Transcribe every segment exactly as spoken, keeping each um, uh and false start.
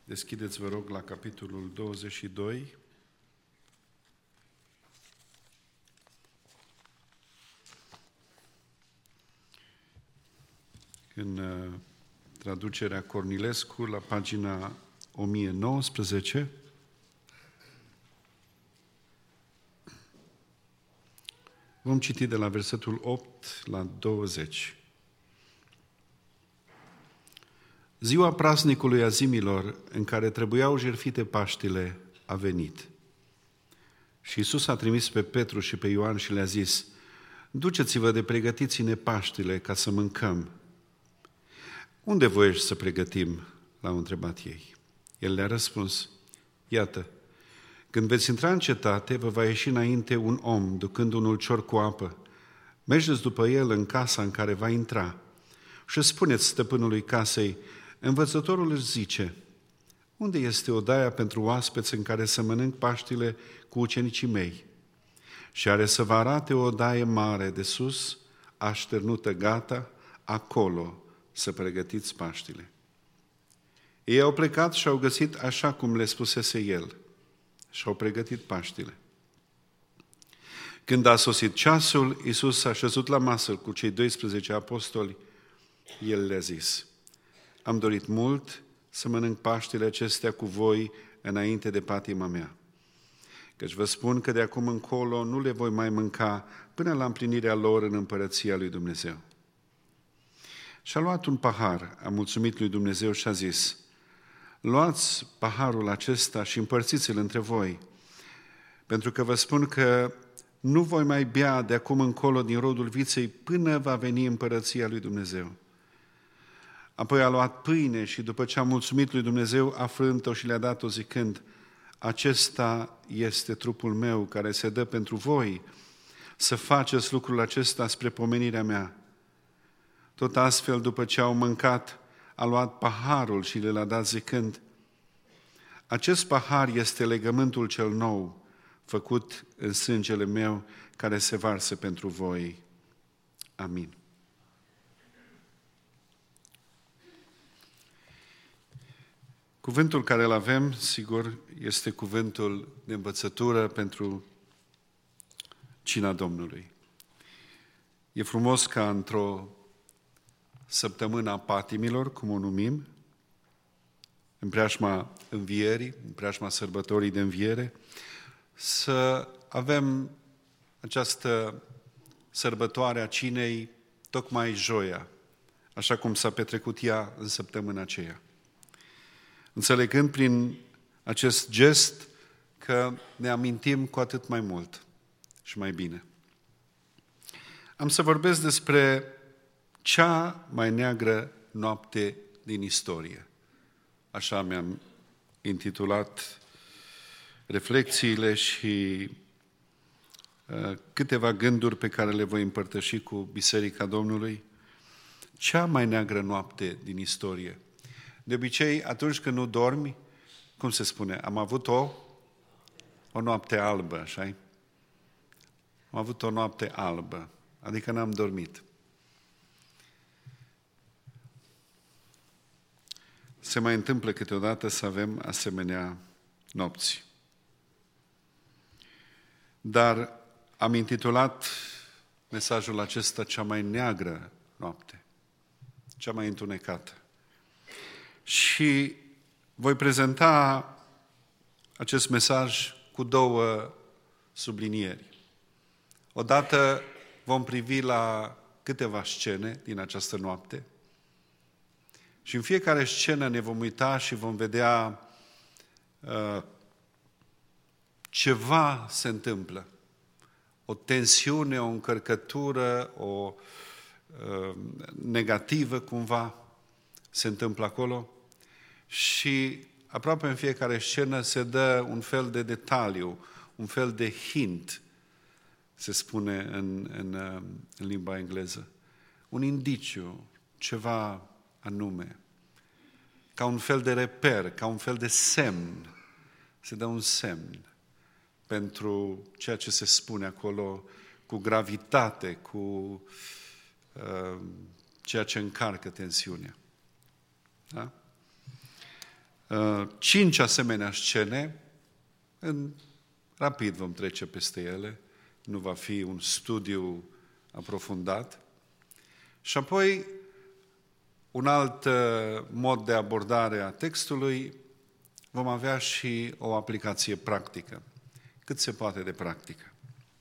Deschideți, vă rog, la capitolul douăzeci și doi. În uh, traducerea Cornilescu, la pagina o mie nouăsprezece. Vom citi de la versetul opt la douăzeci. Ziua praznicului azimilor, în care trebuiau jertfite Paștile, a venit. Și Iisus a trimis pe Petru și pe Ioan și le-a zis: duceți-vă de pregătiți-ne Paștile ca să mâncăm. Unde voiești să pregătim? L-au întrebat ei. El le-a răspuns: iată, când veți intra în cetate, vă va ieși înainte un om, ducând un ulcior cu apă. Mergeți după el în casa în care va intra și spuneți stăpânului casei: învățătorul își zice, unde este odaia pentru oaspeți în care să mănânc Paștile cu ucenicii mei? Și are să vă arate o odaie mare de sus, așternută gata, acolo să pregătiți Paștile. Ei au plecat și au găsit așa cum le spusese el și au pregătit Paștile. Când a sosit ceasul, Iisus s-a șezut la masă cu cei doisprezece apostoli. El le-a zis: am dorit mult să mănânc Paștile acestea cu voi înainte de patima mea. Căci vă spun că de acum încolo nu le voi mai mânca până la împlinirea lor în împărăția lui Dumnezeu. Și-a luat un pahar, a mulțumit lui Dumnezeu și a zis: luați paharul acesta și împărțiți-l între voi, pentru că vă spun că nu voi mai bea de acum încolo din rodul viței până va veni împărăția lui Dumnezeu. Apoi a luat pâine și după ce a mulțumit lui Dumnezeu, a frânt-o și le-a dat-o zicând: acesta este trupul meu care se dă pentru voi, să faceți lucrul acesta spre pomenirea mea. Tot astfel, după ce au mâncat, a luat paharul și le-a dat zicând: acest pahar este legământul cel nou, făcut în sângele meu, care se varsă pentru voi. Amin. Cuvântul care îl avem, sigur, este cuvântul de învățătură pentru cina Domnului. E frumos ca într-o săptămână a patimilor, cum o numim, în preajma învierii, în preajma sărbătorii de înviere, să avem această sărbătoare a cinei tocmai joia, așa cum s-a petrecut ea în săptămâna aceea. Înțelegând prin acest gest că ne amintim cu atât mai mult și mai bine. Am să vorbesc despre cea mai neagră noapte din istorie. Așa mi-am intitulat reflexiile și uh, câteva gânduri pe care le voi împărtăși cu Biserica Domnului. Cea mai neagră noapte din istorie. De obicei, atunci când nu dormi, cum se spune, am avut o, o noapte albă, așa-i? Am avut o noapte albă, adică n-am dormit. Se mai întâmplă câteodată să avem asemenea nopți. Dar am intitulat mesajul acesta cea mai neagră noapte, cea mai întunecată. Și voi prezenta acest mesaj cu două sublinieri. Odată vom privi la câteva scene din această noapte și în fiecare scenă ne vom uita și vom vedea uh, ceva se întâmplă. O tensiune, o încărcătură, o uh, negativă cumva se întâmplă acolo și aproape în fiecare scenă se dă un fel de detaliu, un fel de hint, se spune în, în, în limba engleză. Un indiciu, ceva anume, ca un fel de reper, ca un fel de semn. Se dă un semn pentru ceea ce se spune acolo cu gravitate, cu uh, ceea ce încarcă tensiunea. Da? cinci asemenea scene, în, rapid vom trece peste ele, nu va fi un studiu aprofundat. Și apoi, un alt mod de abordare a textului, vom avea și o aplicație practică, cât se poate de practică.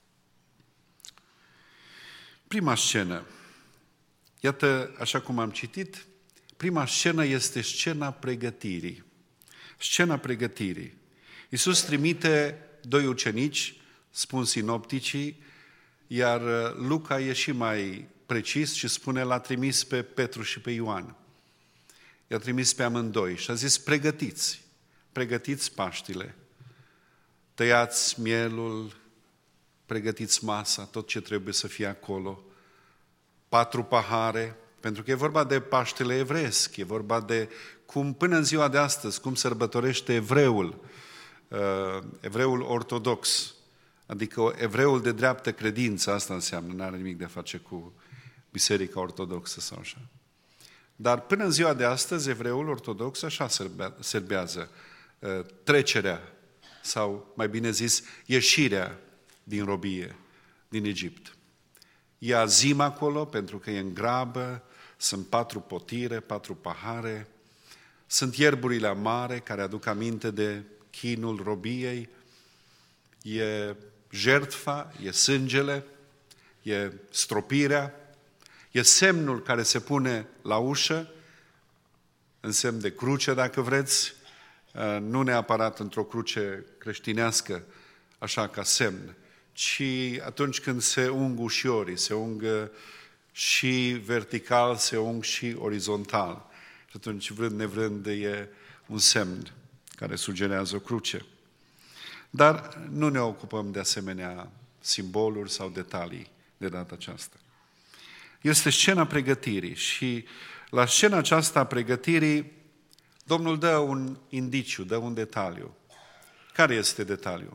Prima scenă, iată, așa cum am citit, prima scenă este scena pregătirii. Scena pregătirii. Iisus trimite doi ucenici, spun sinopticii, iar Luca e și mai precis și spune, l-a trimis pe Petru și pe Ioan. I-a trimis pe amândoi și a zis, pregătiți, pregătiți Paștile, tăiați mielul, pregătiți masa, tot ce trebuie să fie acolo, patru pahare, pentru că e vorba de Paștele evreiesc, e vorba de cum până în ziua de astăzi, cum sărbătorește evreul, uh, evreul ortodox, adică evreul de dreaptă credință, asta înseamnă, nu are nimic de a face cu Biserica Ortodoxă sau așa. Dar până în ziua de astăzi, evreul ortodox așa serbează uh, trecerea, sau mai bine zis, ieșirea din robie, din Egipt. Ia zim acolo, pentru că e în grabă, sunt patru potire, patru pahare, sunt ierburile amare care aduc aminte de chinul robiei, e jertfa, e sângele, e stropirea, e semnul care se pune la ușă, în semn de cruce, dacă vreți, nu neapărat într-o cruce creștinească, așa ca semn, ci atunci când se ung ușiorii, se ungă și vertical, se ung și orizontal. Și atunci, vrând nevrând, e un semn care sugerează o cruce. Dar nu ne ocupăm de asemenea simboluri sau detalii de data aceasta. Este scena pregătirii și la scena aceasta a pregătirii Domnul dă un indiciu, dă un detaliu. Care este detaliul?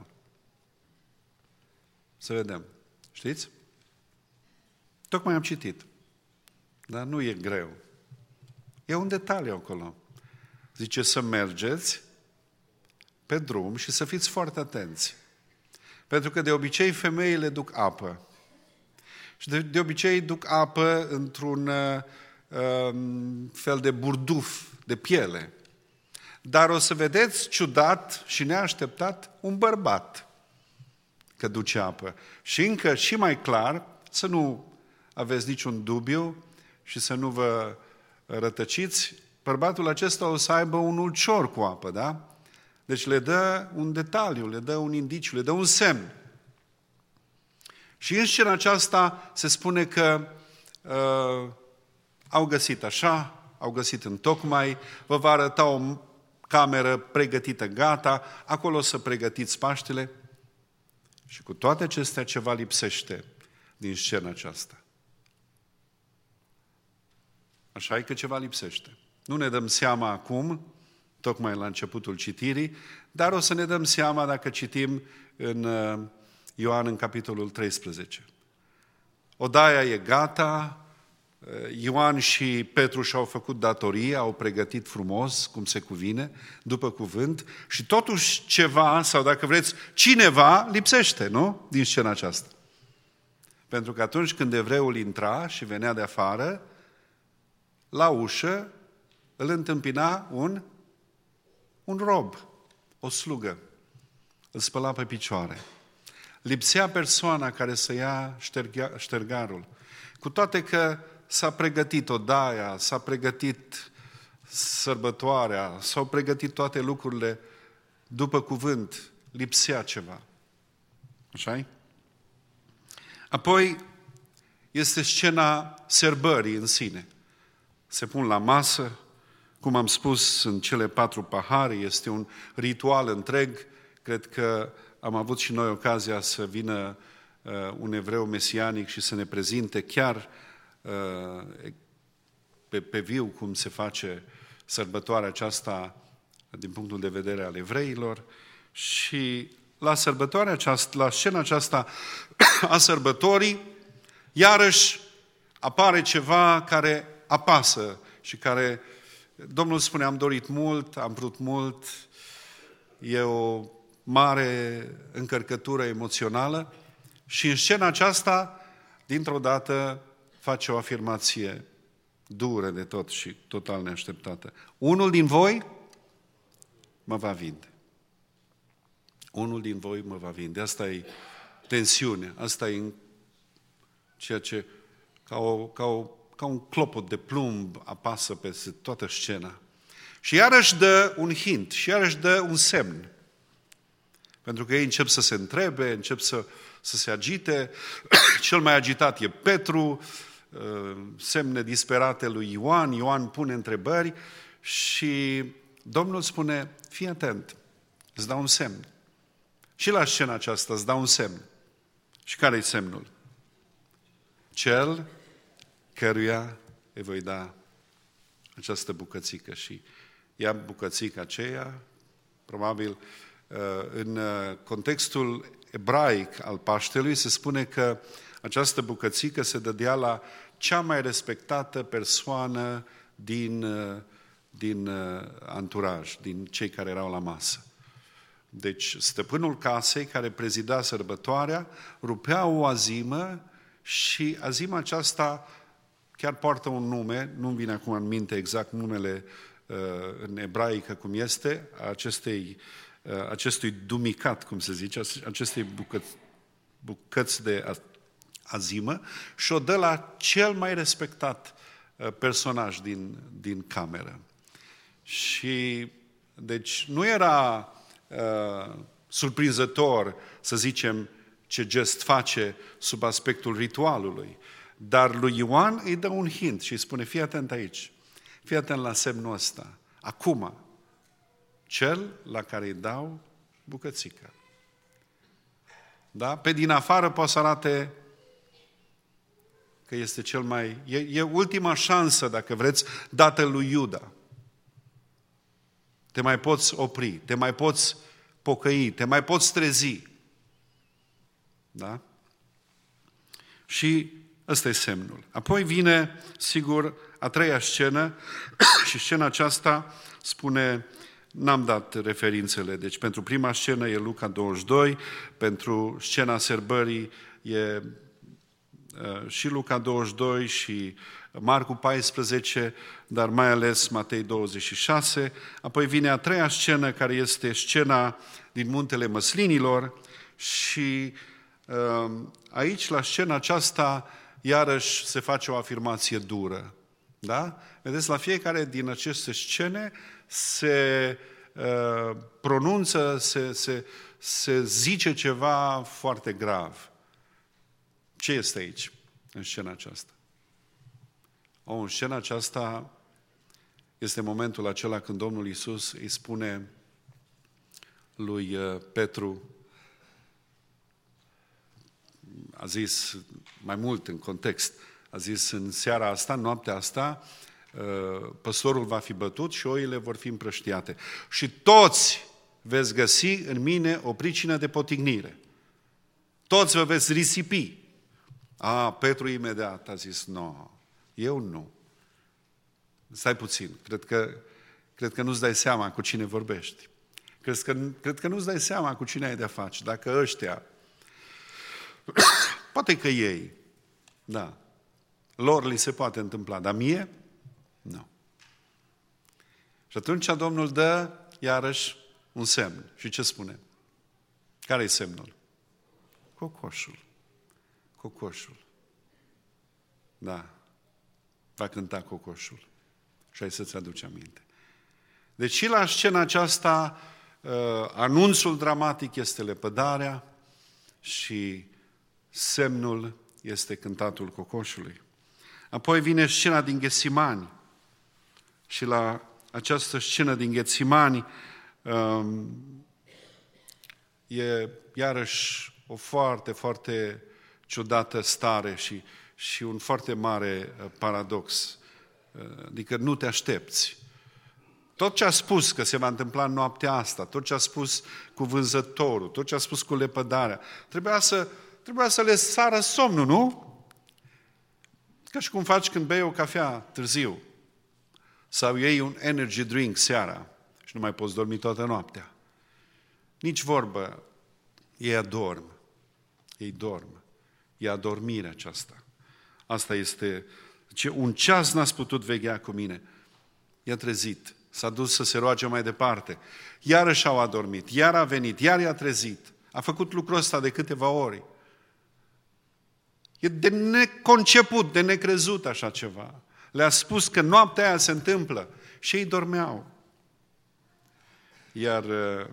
Să vedem. Știți? Tocmai am citit. Dar nu e greu. E un detaliu acolo. Zice să mergeți pe drum și să fiți foarte atenți. Pentru că de obicei femeile duc apă. Și de, de obicei duc apă într-un uh, fel de burduf, de piele. Dar o să vedeți ciudat și neașteptat un bărbat că duce apă. Și încă și mai clar, să nu aveți niciun dubiu și să nu vă rătăciți, bărbatul acesta o să aibă un ulcior cu apă, da? Deci le dă un detaliu, le dă un indiciu, le dă un semn. Și în scena aceasta se spune că uh, au găsit așa, au găsit întocmai, vă va arăta o cameră pregătită, gata, acolo să pregătiți Paștele. Și cu toate acestea ceva lipsește din scena aceasta. Așa e că ceva lipsește. Nu ne dăm seama acum, tocmai la începutul citirii, dar o să ne dăm seama dacă citim în Ioan în capitolul treisprezece. Odaia e gata, Ioan și Petru și-au făcut datoria, au pregătit frumos, cum se cuvine, după cuvânt, și totuși ceva, sau dacă vreți, cineva lipsește, nu? Din scena aceasta. Pentru că atunci când evreul intra și venea de afară, la ușă îl întâmpina un, un rob, o slugă. Îl spăla pe picioare. Lipsea persoana care să ia ștergarul. Cu toate că s-a pregătit odaia, s-a pregătit sărbătoarea, s-au pregătit toate lucrurile după cuvânt, lipsea ceva. Așa-i? Apoi este scena sărbării în sine. Se pun la masă, cum am spus, în cele patru pahare, este un ritual întreg. Cred că am avut și noi ocazia să vină uh, un evreu mesianic și să ne prezinte chiar uh, pe, pe viu cum se face sărbătoarea aceasta din punctul de vedere al evreilor. Și la sărbătoarea aceasta, la scena aceasta a sărbătorii, iarăși apare ceva care apasă și care Domnul spune, am dorit mult, am vrut mult, e o mare încărcătură emoțională și în scena aceasta, dintr-o dată, face o afirmație dură de tot și total neașteptată. Unul din voi mă va vinde. Unul din voi mă va vinde. Asta e tensiune, asta e ceea ce ca, o, ca, o, ca un clopot de plumb apasă peste toată scena. Și iarăși dă un hint, și iarăși dă un semn. Pentru că ei încep să se întrebe, încep să, să se agite. Cel mai agitat e Petru, semne disperate lui Ioan. Ioan pune întrebări și Domnul spune, fii atent, îți dau un semn. Și la scena aceasta îți dau un semn. Și care e semnul? Cel căruia îi voi da această bucățică. Și ia bucățica aceea, probabil în contextul ebraic al Paștelui se spune că această bucățică se dădea la cea mai respectată persoană din, din anturaj, din cei care erau la masă. Deci stăpânul casei care prezida sărbătoarea rupea o azimă și azima aceasta chiar poartă un nume, nu-mi vine acum în minte exact numele în ebraică cum este, acestei, acestui dumicat, cum se zice, acestei bucăți, bucăți de azimă și o dă la cel mai respectat personaj din, din cameră. Și deci nu era uh, surprinzător, să zicem, ce gest face sub aspectul ritualului, dar lui Ioan îi dă un hint și îi spune, fii atent aici, fii atent la semnul ăsta, acum, cel la care îi dau bucățică. Da? Pe din afară poate să arate că este cel mai... E, e ultima șansă, dacă vreți, dată lui Iuda. Te mai poți opri, te mai poți pocăi, te mai poți trezi. Da? Și ăsta e semnul. Apoi vine, sigur, a treia scenă și scena aceasta spune, n-am dat referințele, deci pentru prima scenă e Luca douăzeci și doi, pentru scena sărbării e și Luca douăzeci și doi și Marcu paisprezece, dar mai ales Matei douăzeci și șase. Apoi vine a treia scenă, care este scena din Muntele Măslinilor și aici, la scena aceasta, iarăși se face o afirmație dură. Da? Vedeți, la fiecare din aceste scene se uh, pronunță, se, se, se zice ceva foarte grav. Ce este aici, în scena aceasta? O, în scena aceasta este momentul acela când Domnul Iisus îi spune lui Petru, a zis mai mult în context, a zis în seara asta, noaptea asta, păstorul va fi bătut și oile vor fi împrăștiate. Și toți veți găsi în mine o pricină de potignire. Toți vă veți risipi. A, Petru imediat a zis, no, eu nu. Stai puțin, cred că, cred că nu-ți dai seama cu cine vorbești. Cred că, cred că nu-ți dai seama cu cine ai de-a face. Dacă ăștia, poate că ei, da, lor li se poate întâmpla, dar mie, nu. Și atunci Domnul dă, iarăși, un semn. Și ce spune? Care e semnul? Cocoșul. Cocoșul. Da. Va cânta cocoșul. Și ai să-ți aduci aminte. Deci și la scena aceasta, anunțul dramatic este lepădarea și semnul este cântatul cocoșului. Apoi vine scena din Ghețimani. Și la această scenă din Ghețimani um, e iarăși o foarte, foarte ciudată stare și, și un foarte mare paradox. Adică nu te aștepți. Tot ce a spus că se va întâmpla în noaptea asta, tot ce a spus cu vânzătorul, tot ce a spus cu lepădarea, trebuia să, trebuia să le sară somnul, nu? Ca și cum faci când bei o cafea târziu. sau iei un energy drink seara și nu mai poți dormi toată noaptea. Nici vorbă, ei adorm. Ei dorm. E adormirea aceasta. Asta este, ce un ceas n-ați putut veghea cu mine. I-a trezit, s-a dus să se roage mai departe. Iarăși au adormit, iar a venit, iar i-a trezit. A făcut lucrul ăsta de câteva ori. E de neconceput, de necrezut așa ceva. Le-a spus că noaptea aia se întâmplă și ei dormeau. Iar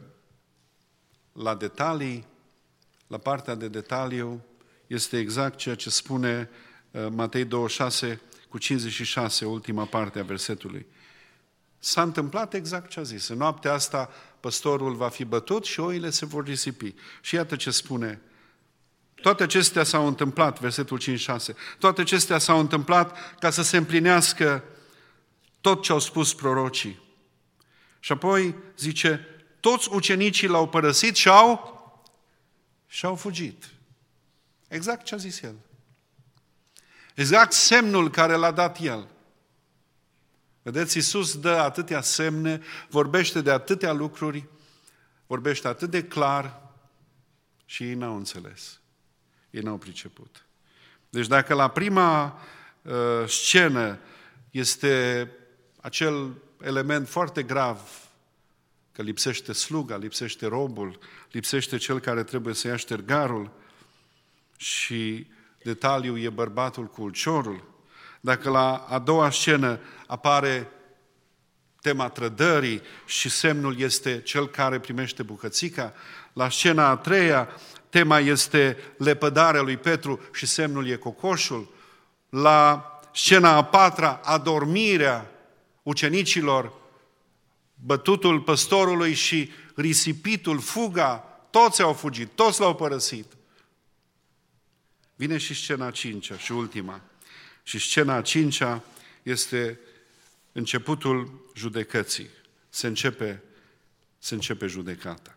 la detalii, la partea de detaliu, este exact ceea ce spune Matei douăzeci și șase cu cincizeci și șase, ultima parte a versetului. S-a întâmplat exact ce a zis. În noaptea asta păstorul va fi bătut și oile se vor risipi. Și iată ce spune. Toate acestea s-au întâmplat, versetul cincizeci și șase, toate acestea s-au întâmplat ca să se împlinească tot ce au spus prorocii. Și apoi zice, toți ucenicii l-au părăsit și au, și au fugit. Exact ce a zis el. Exact semnul care l-a dat el. Vedeți, Iisus dă atâtea semne, vorbește de atâtea lucruri, vorbește atât de clar și ei n-au înțeles. Ei n-au priceput. Deci dacă la prima uh, scenă este acel element foarte grav, că lipsește sluga, lipsește robul, lipsește cel care trebuie să ia ștergarul și detaliul e bărbatul cu ulciorul, dacă la a doua scenă apare tema trădării și semnul este cel care primește bucățica, la scena a treia tema este lepădarea lui Petru și semnul e cocoșul, la scena a patra adormirea ucenicilor, bătutul păstorului și risipitul, fuga, toți au fugit, toți l-au părăsit. Vine și scena a cincea și ultima. Și scena a cincea este începutul judecății. Se începe, se începe judecata.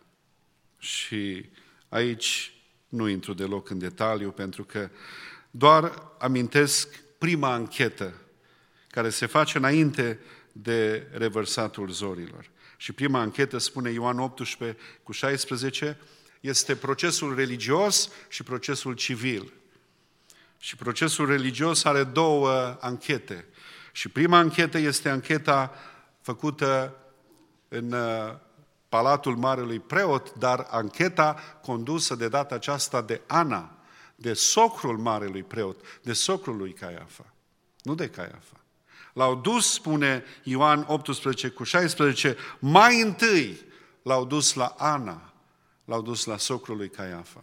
Și aici nu intru deloc în detaliu, pentru că doar amintesc prima anchetă care se face înainte de revărsatul zorilor. Și prima anchetă, spune Ioan optsprezece cu șaisprezece, este procesul religios și procesul civil. Și procesul religios are două anchete. Și prima anchetă este ancheta făcută în Palatul Marelui Preot, dar ancheta condusă de data aceasta de Ana, de socrul Marelui Preot, de socrul lui Caiafa, nu de Caiafa. L-au dus, spune Ioan optsprezece cu șaisprezece, mai întâi l-au dus la Ana, l-au dus la socrul lui Caiafa.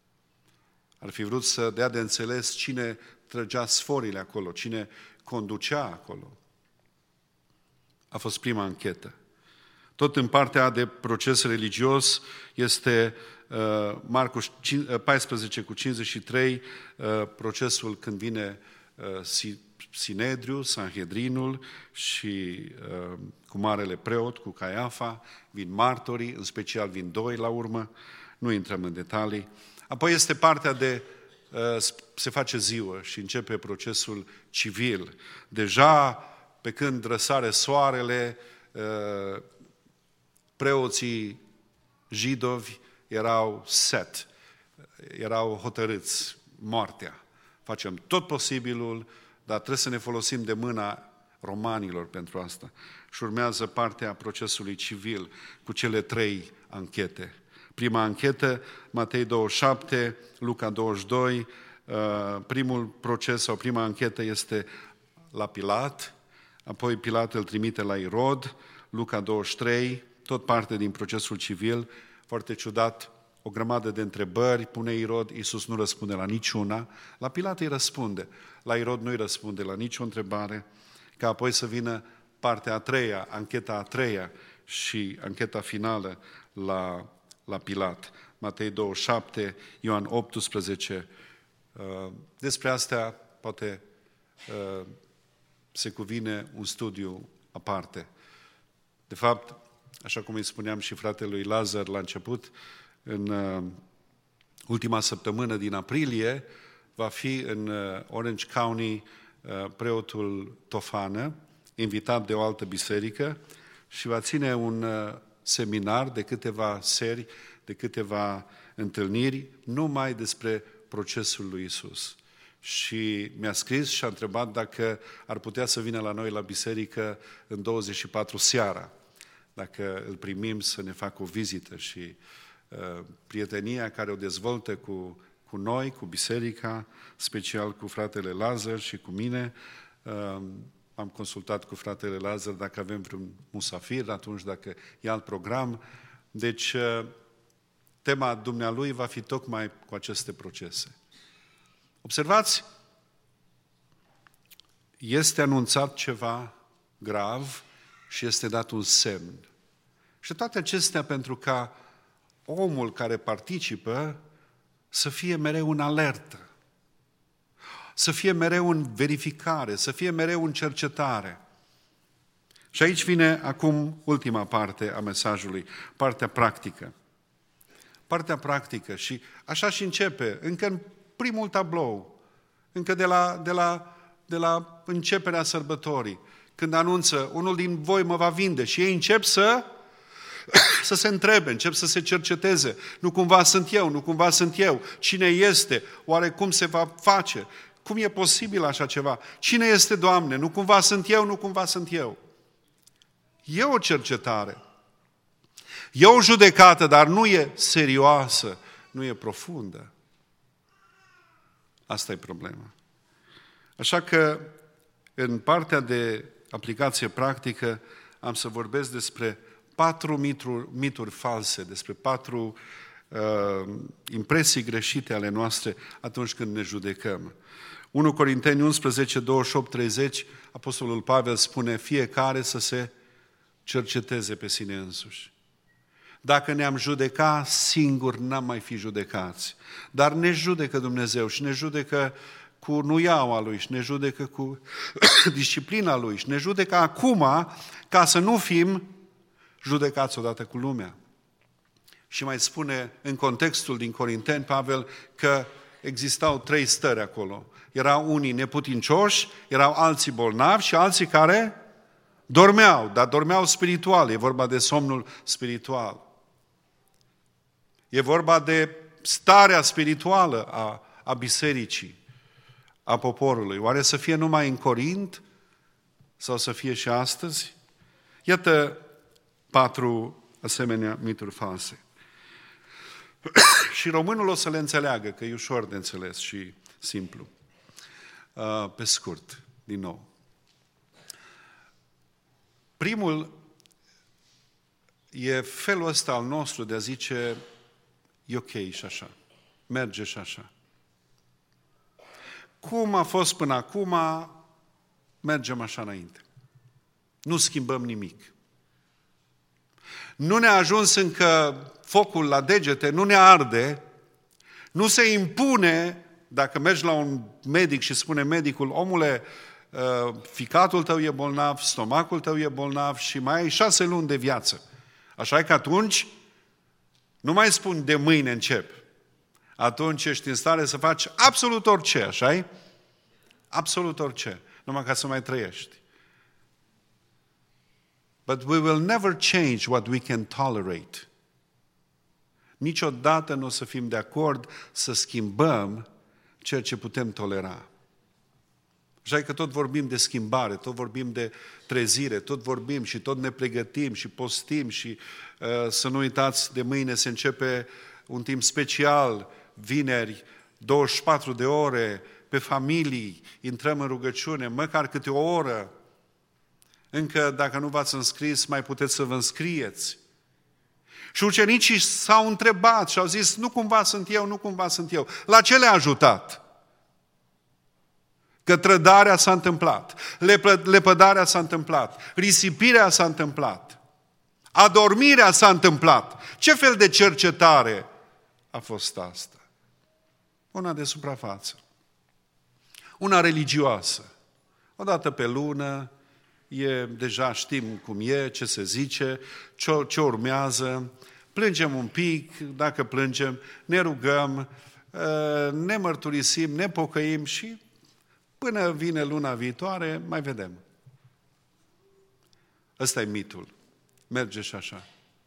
Ar fi vrut să dea de înțeles cine trăgea sforile acolo, cine conducea acolo. A fost prima anchetă. Tot în partea de proces religios este uh, Marcu paisprezece cu cincizeci și trei, uh, procesul când vine uh, Sinedriu, Sanhedrinul și uh, cu marele preot, cu Caiafa, vin martorii, în special vin doi la urmă, nu intrăm în detalii. Apoi este partea de, uh, se face ziua și începe procesul civil. Deja, pe când răsare soarele, uh, preoții jidovi erau set, erau hotărâți, moartea. Facem tot posibilul, dar trebuie să ne folosim de mâna romanilor pentru asta. Și urmează partea procesului civil cu cele trei anchete. Prima anchetă, Matei douăzeci și șapte, Luca douăzeci și doi, primul proces sau prima anchetă este la Pilat, apoi Pilat îl trimite la Irod, Luca douăzeci și trei, tot parte din procesul civil, foarte ciudat, o grămadă de întrebări, pune Irod, Iisus nu răspunde la niciuna, la Pilat îi răspunde, la Irod nu îi răspunde la nicio întrebare, ca apoi să vină partea a treia, ancheta a treia și ancheta finală la, la Pilat. Matei douăzeci și șapte, Ioan optsprezece, despre astea poate se cuvine un studiu aparte. De fapt, așa cum îi spuneam și fratelui Lazar la început, în ultima săptămână din aprilie va fi în Orange County preotul Tofană, invitat de o altă biserică și va ține un seminar de câteva seri, de câteva întâlniri, numai despre procesul lui Iisus. Și mi-a scris și a întrebat dacă ar putea să vină la noi la biserică în douăzeci și patru seara, dacă îl primim să ne facă o vizită. Și uh, prietenia care o dezvoltă cu, cu noi, cu biserica, special cu fratele Lazar și cu mine, uh, am consultat cu fratele Lazar dacă avem vreun musafir, atunci dacă e alt program. Deci, uh, tema dumnealui va fi tocmai cu aceste procese. Observați, este anunțat ceva grav și este dat un semn. Și toate acestea pentru ca omul care participă să fie mereu în alertă, să fie mereu în verificare, să fie mereu în cercetare. Și aici vine acum ultima parte a mesajului, partea practică. Partea practică și așa și începe, încă în primul tablou, încă de la, de la, de la începerea sărbătorii, când anunță, unul din voi mă va vinde și ei încep să, să se întrebe, încep să se cerceteze. Nu cumva sunt eu, nu cumva sunt eu. Cine este? Oare cum se va face? Cum e posibil așa ceva? Cine este, Doamne? Nu cumva sunt eu, nu cumva sunt eu. E o cercetare. E o judecată, dar nu e serioasă, nu e profundă. Asta e problema. Așa că, în partea de aplicație practică, am să vorbesc despre patru mituri, mituri false, despre patru uh, impresii greșite ale noastre atunci când ne judecăm. unu Corinteni unsprezece, douăzeci și opt, treizeci, Apostolul Pavel spune, fiecare să se cerceteze pe sine însuși. Dacă ne-am judeca singur, n-am mai fi judecați. Dar ne judecă Dumnezeu și ne judecă cu nuiaua Lui și ne judecă cu disciplina Lui și ne judecă acum ca să nu fim judecați odată cu lumea. Și mai spune în contextul din Corinteni, Pavel, că existau trei stări acolo. Erau unii neputincioși, erau alții bolnavi și alții care dormeau, dar dormeau spiritual, e vorba de somnul spiritual. E vorba de starea spirituală a, a bisericii, a poporului. Oare să fie numai în Corint sau să fie și astăzi? Iată patru asemenea mituri false. Și românul o să le înțeleagă, că e ușor de înțeles și simplu. Pe scurt, din nou. Primul e felul ăsta al nostru de a zice, e ok și așa, merge și așa. Cum a fost până acum, mergem așa înainte. Nu schimbăm nimic. Nu ne-a ajuns încă focul la degete, nu ne arde, nu se impune, dacă mergi la un medic și spune medicul, omule, ficatul tău e bolnav, stomacul tău e bolnav și mai ai șase luni de viață. Așa e că atunci nu mai spun de mâine încep. Atunci ești în stare să faci absolut orice, așa-i? Absolut orice, numai ca să mai trăiești. But we will never change what we can tolerate. Niciodată nu o să fim de acord să schimbăm ceea ce putem tolera. Așa că tot vorbim de schimbare, tot vorbim de trezire, tot vorbim și tot ne pregătim și postim și uh, să nu uitați, de mâine se începe un timp special, vineri, douăzeci și patru de ore, pe familii, intrăm în rugăciune, măcar câte o oră. Încă, dacă nu v-ați înscris, mai puteți să vă înscrieți. Și ucenicii s-au întrebat și au zis, nu cumva sunt eu, nu cumva sunt eu. La ce le-a ajutat? Că trădarea s-a întâmplat, lepădarea s-a întâmplat, risipirea s-a întâmplat, adormirea s-a întâmplat. Ce fel de cercetare a fost asta? Una de suprafață, una religioasă. Odată pe lună, e, deja știm cum e, ce se zice, ce, ce urmează, plângem un pic, dacă plângem, ne rugăm, ne mărturisim, ne pocăim și până vine luna viitoare, mai vedem. Ăsta e mitul. Merge și așa.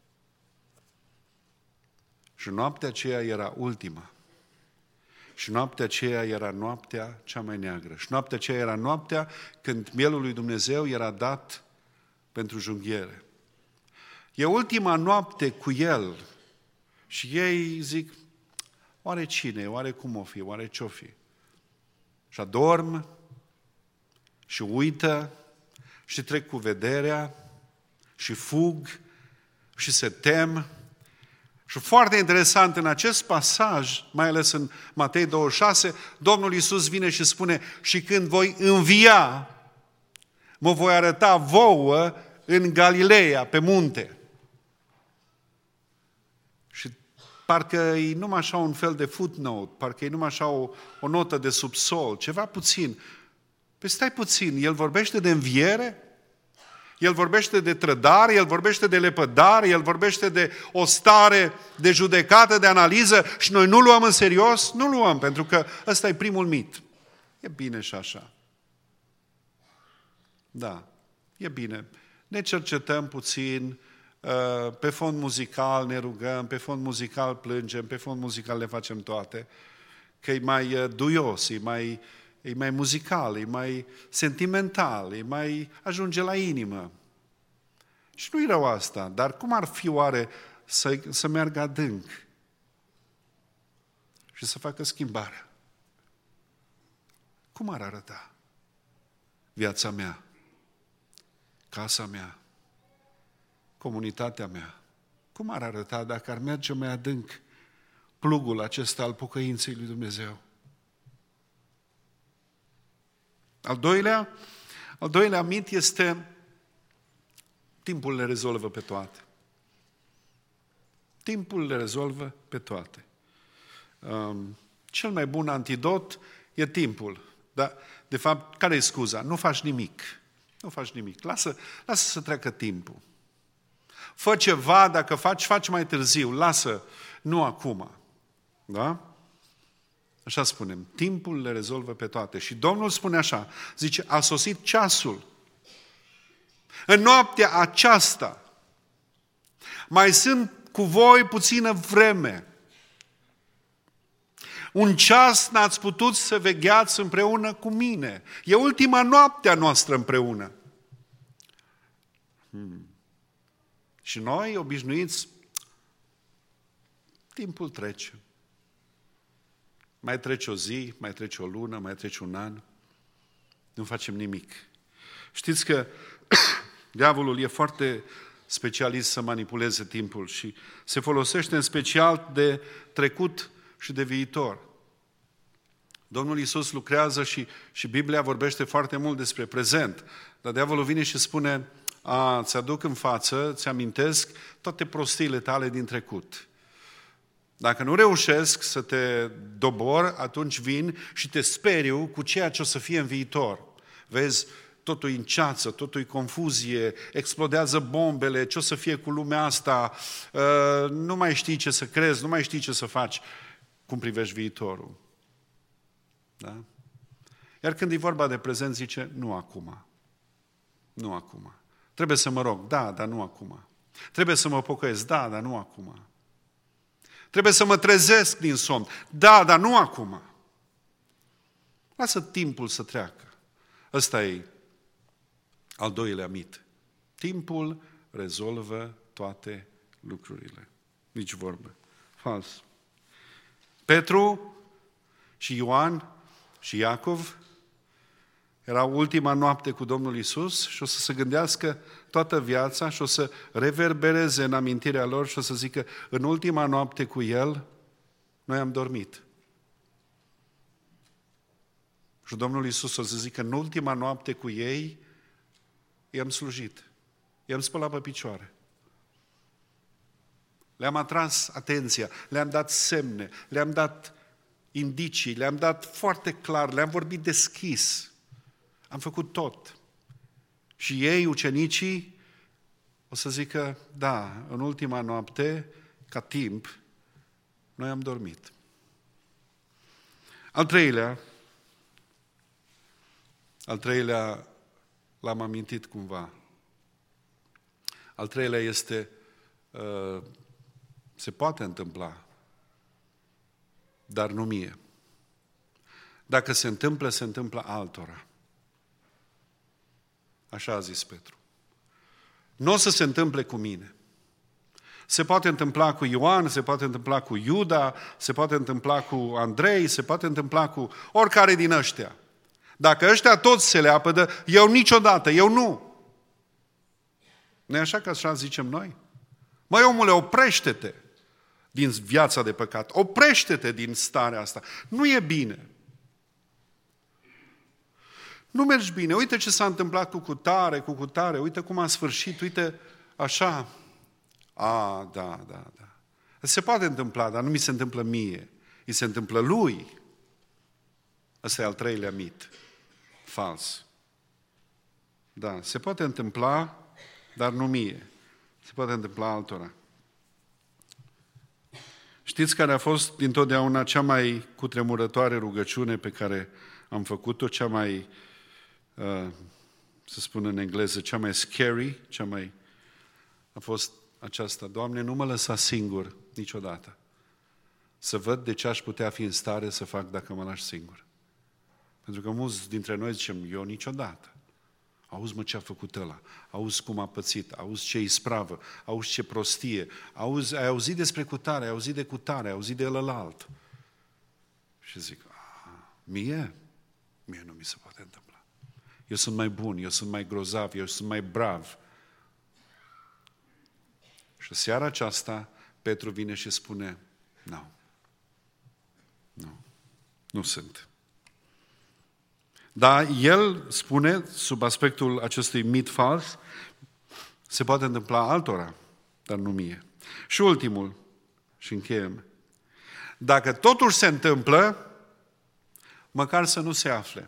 Și noaptea aceea era ultima. Și noaptea aceea era noaptea cea mai neagră. Și noaptea aceea era noaptea când mielul lui Dumnezeu era dat pentru junghiere. E ultima noapte cu el. Și ei zic, oare cine, oare cum o fi, oare ce-o fi? Și adorm, și uită, și trec cu vederea, și fug, și se tem. Și foarte interesant, în acest pasaj, mai ales în Matei douăzeci și șase, Domnul Iisus vine și spune, și când voi învia, mă voi arăta vouă în Galileea, pe munte. Și parcă e numai așa un fel de footnote, parcă e numai așa o, o notă de subsol, ceva puțin. Păi stai puțin, el vorbește de înviere? El vorbește de trădare, el vorbește de lepădare, el vorbește de o stare de judecată, de analiză și noi nu luăm în serios? Nu luăm, pentru că ăsta e primul mit. E bine și așa. Da, e bine. Ne cercetăm puțin, pe fond muzical ne rugăm, pe fond muzical plângem, pe fond muzical le facem toate, că e mai duios, e mai... E mai muzical, e mai sentimental, e mai ajunge la inimă. Și nu-i rău asta, dar cum ar fi oare să, să meargă adânc și să facă schimbarea? Cum ar arăta viața mea, casa mea, comunitatea mea? Cum ar arăta dacă ar merge mai adânc plugul acesta al pocăinței lui Dumnezeu? Al doilea, al doilea mit este timpul le rezolvă pe toate. Timpul le rezolvă pe toate. Um, cel mai bun antidot e timpul. Dar, de fapt, care e scuza? Nu faci nimic. Nu faci nimic. Lasă, lasă să treacă timpul. Fă ceva, dacă faci, faci mai târziu. Lasă, nu acum. Da? Așa spunem, timpul le rezolvă pe toate. Și Domnul spune așa, zice, a sosit ceasul. În noaptea aceasta mai sunt cu voi puțină vreme. Un ceas n-ați putut să vegheați împreună cu mine. E ultima noapte a noastră împreună. Hmm. Și noi, obișnuiți, timpul trece. Mai trece o zi, mai trece o lună, mai trece un an. Nu facem nimic. Știți că diavolul e foarte specialist să manipuleze timpul și se folosește în special de trecut și de viitor. Domnul Iisus lucrează și, și Biblia vorbește foarte mult despre prezent. Dar diavolul vine și spune, a, ți-aduc în față, ți-amintesc toate prostiile tale din trecut. Dacă nu reușesc să te dobor, atunci vin și te speriu cu ceea ce o să fie în viitor. Vezi, totul e în ceață, totul e confuzie, explodează bombele, ce o să fie cu lumea asta, nu mai știi ce să crezi, nu mai știi ce să faci. Cum privești viitorul? Da? Iar când e vorba de prezent, zice, nu acum. Nu acum. Trebuie să mă rog, da, dar nu acum. Trebuie să mă pocăiesc, da, dar nu acum. Trebuie să mă trezesc din somn. Da, dar nu acum. Lasă timpul să treacă. Ăsta e al doilea mit. Timpul rezolvă toate lucrurile. Nici vorbă. Fals. Petru și Ioan și Iacov era ultima noapte cu Domnul Iisus și o să se gândească toată viața și o să reverbereze în amintirea lor și o să zică, în ultima noapte cu El, noi am dormit. Și Domnul Iisus o să zică, în ultima noapte cu ei, i-am slujit, i-am spălat pe picioare. Le-am atras atenția, le-am dat semne, le-am dat indicii, le-am dat foarte clar, le-am vorbit deschis. Am făcut tot. Și ei, ucenicii, o să zică, da, în ultima noapte, ca timp, noi am dormit. Al treilea, al treilea l-am amintit cumva. Al treilea este, uh, se poate întâmpla, dar nu mie. Dacă se întâmplă, se întâmplă altora. Așa a zis Petru. Nu o să se întâmple cu mine. Se poate întâmpla cu Ioan, se poate întâmpla cu Iuda, se poate întâmpla cu Andrei, se poate întâmpla cu oricare din ăștia. Dacă ăștia toți se leapădă, eu niciodată, eu nu. Nu e așa că așa zicem noi? Măi, omule, oprește-te din viața de păcat. Oprește-te din starea asta. Nu e bine. Nu mergi bine. Uite ce s-a întâmplat cu cutare, cu cutare. Uite cum a sfârșit. Uite așa. A, da, da, da. Se poate întâmpla, dar nu mi se întâmplă mie. Îi se întâmplă lui. Ăsta e al treilea mit. Fals. Da, se poate întâmpla, dar nu mie. Se poate întâmpla altora. Știți care a fost dintotdeauna cea mai cutremurătoare rugăciune pe care am făcut-o, cea mai, uh, să spun în engleză, cea mai scary, cea mai... a fost aceasta: Doamne, nu mă lăsa singur niciodată. Să văd de ce aș putea fi în stare să fac dacă mă lași singur. Pentru că mulți dintre noi zicem, eu niciodată. Auzi, mă, ce a făcut ăla, auzi cum a pățit, auzi ce ispravă, auzi ce prostie, auzi, ai auzit despre cutare, ai auzit de cutare, ai auzit de ălălalt. Și zic, mie? Mie nu mi se poate întâmpla. Eu sunt mai bun, eu sunt mai grozav, eu sunt mai brav. Și seara aceasta, Petru vine și spune, nu, nu, nu sunt. Dar el spune, sub aspectul acestui mit fals, se poate întâmpla altora, dar nu mie. Și ultimul, și încheiem, dacă totuși se întâmplă, măcar să nu se afle.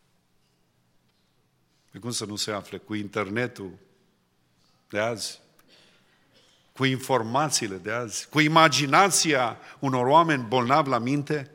De cum să nu se afle? Cu internetul de azi, cu informațiile de azi, cu imaginația unor oameni bolnavi la minte?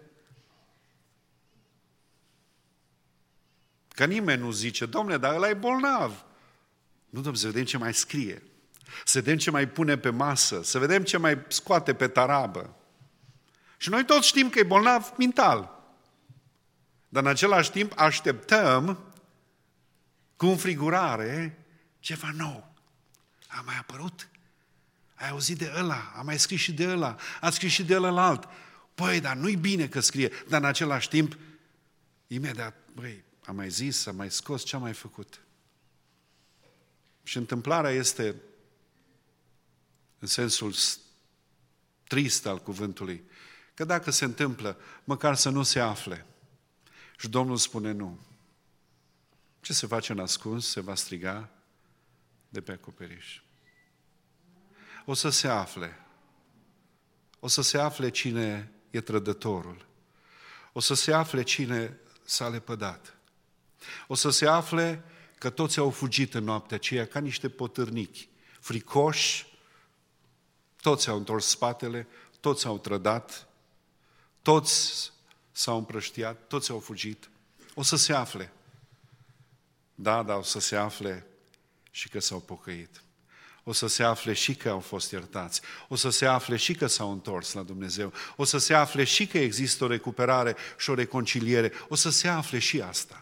Că nimeni nu zice, dom'le, dar ăla e bolnav. Nu, dom'le, să vedem ce mai scrie, să vedem ce mai pune pe masă, să vedem ce mai scoate pe tarabă. Și noi toți știm că e bolnav mental. Dar în același timp așteptăm cu înfrigurare ceva nou. A mai apărut? Ai auzit de ăla, a mai scris și de ăla, a scris și de ălălalt. Păi, dar nu-i bine că scrie, dar în același timp, imediat, băi, a mai zis, a mai scos, ce a mai făcut? Și întâmplarea este, în sensul trist al cuvântului, că dacă se întâmplă, măcar să nu se afle. Și Domnul spune nu. Ce se face în ascuns? Se va striga de pe acoperiș. O să se afle. O să se afle cine e trădătorul. O să se afle cine s-a lepădat. O să se afle că toți au fugit în noaptea aceea ca niște potârnichi, fricoși, toți au întors spatele, toți au trădat, toți s-au împrăștiat, toți au fugit. O să se afle. Da, dar o să se afle și că s-au pocăit. O să se afle și că au fost iertați. O să se afle și că s-au întors la Dumnezeu. O să se afle și că există o recuperare și o reconciliere. O să se afle și asta.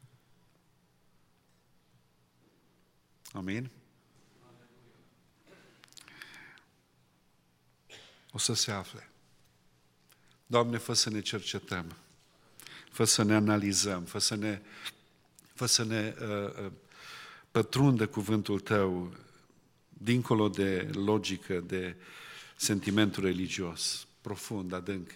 Amin? O să se afle. Doamne, fă să ne cercetăm, fă să ne analizăm, fă să ne, fă să ne uh, uh, pătrundă cuvântul Tău dincolo de logică, de sentimentul religios, profund, adânc.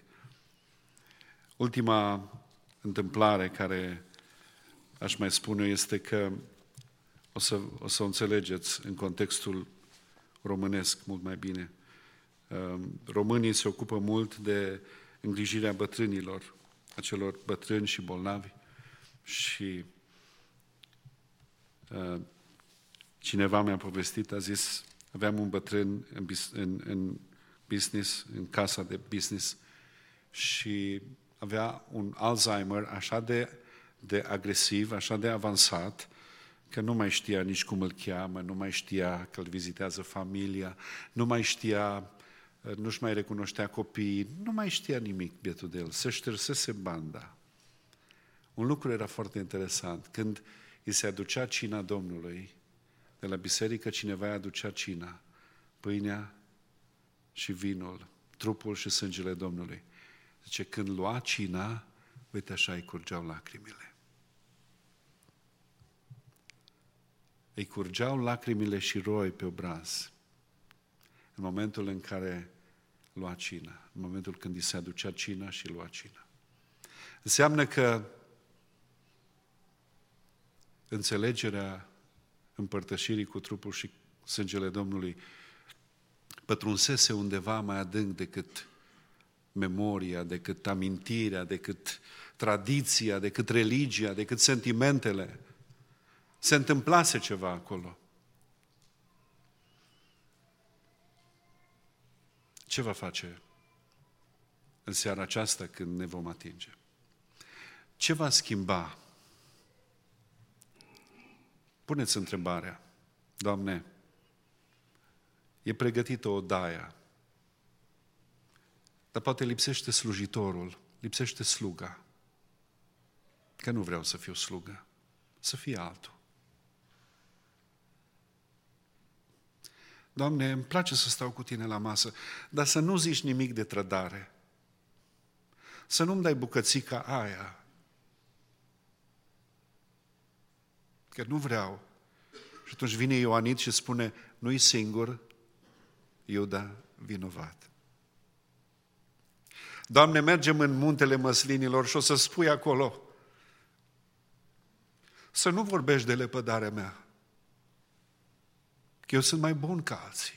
Ultima întâmplare care aș mai spune este că o să, o să o înțelegeți în contextul românesc mult mai bine. Românii se ocupă mult de îngrijirea bătrânilor, acelor bătrâni și bolnavi. Și uh, cineva mi-a povestit, a zis, aveam un bătrân în, în, în business, în casa de business, și avea un Alzheimer așa de, de agresiv, așa de avansat, că nu mai știa nici cum îl cheamă, nu mai știa că îl vizitează familia, nu mai știa, nu-și mai recunoștea copiii, nu mai știa nimic bietul de el, se ștersese banda. Un lucru era foarte interesant, când îi se aducea cina Domnului, de la biserică cineva îi aducea cina, pâinea și vinul, trupul și sângele Domnului. Zice, când lua cina, uite așa îi curgeau lacrimile. Îi curgeau lacrimile și roi pe obraz în momentul în care lua cina, în momentul când îi se aducea cina și lua cina. Înseamnă că înțelegerea împărtășirii cu trupul și sângele Domnului pătrunsese undeva mai adânc decât memoria, decât amintirea, decât tradiția, decât religia, decât sentimentele. Se întâmplase ceva acolo. Ce va face în seara aceasta când ne vom atinge? Ce va schimba? Puneți întrebarea, Doamne, e pregătită odaia, dar poate lipsește slujitorul, lipsește sluga. Că nu vreau să fiu slugă, să fie altul. Doamne, îmi place să stau cu Tine la masă, dar să nu zici nimic de trădare. Să nu-mi dai bucățica aia. Că nu vreau. Și atunci vine Ioanit și spune, nu-i singur, Iuda vinovat. Doamne, mergem în muntele măslinilor și o să spui acolo, să nu vorbești de lepădarea mea, că eu sunt mai bun ca alții.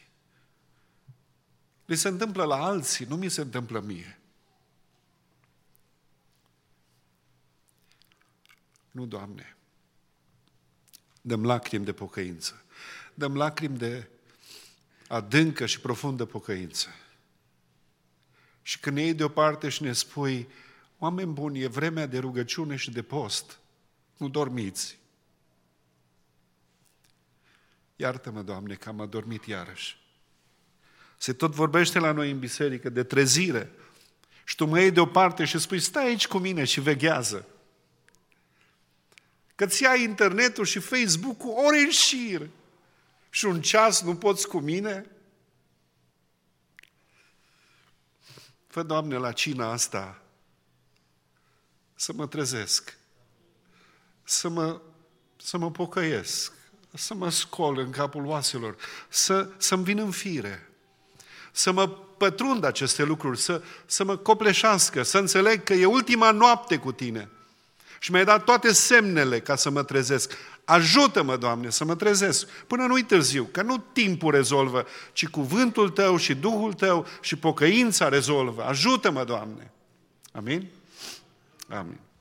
Li se întâmplă la alții, nu mi se întâmplă mie. Nu, Doamne. Dăm lacrimi de pocăință. Dăm lacrimi de adâncă și profundă pocăință. Și când ne iei deoparte și ne spui, oameni buni, e vremea de rugăciune și de post, nu dormiți. Iartă-mă, Doamne, că am adormit iarăși. Se tot vorbește la noi în biserică de trezire și Tu mă iei deoparte și spui, stai aici cu mine și veghează. Că-ți ia internetul și Facebook-ul ori în șir și un ceas nu poți cu mine? Fă, Doamne, la cina asta să mă trezesc, să mă, să mă pocăiesc, să mă scol în capul oaselor, să, să-mi vin în fire, să mă pătrund aceste lucruri, să, să mă copleșească, să înțeleg că e ultima noapte cu Tine. Și mi-ai dat toate semnele ca să mă trezesc. Ajută-mă, Doamne, să mă trezesc până nu-i târziu, că nu timpul rezolvă, ci cuvântul Tău și Duhul Tău și pocăința rezolvă. Ajută-mă, Doamne! Amin? Amin.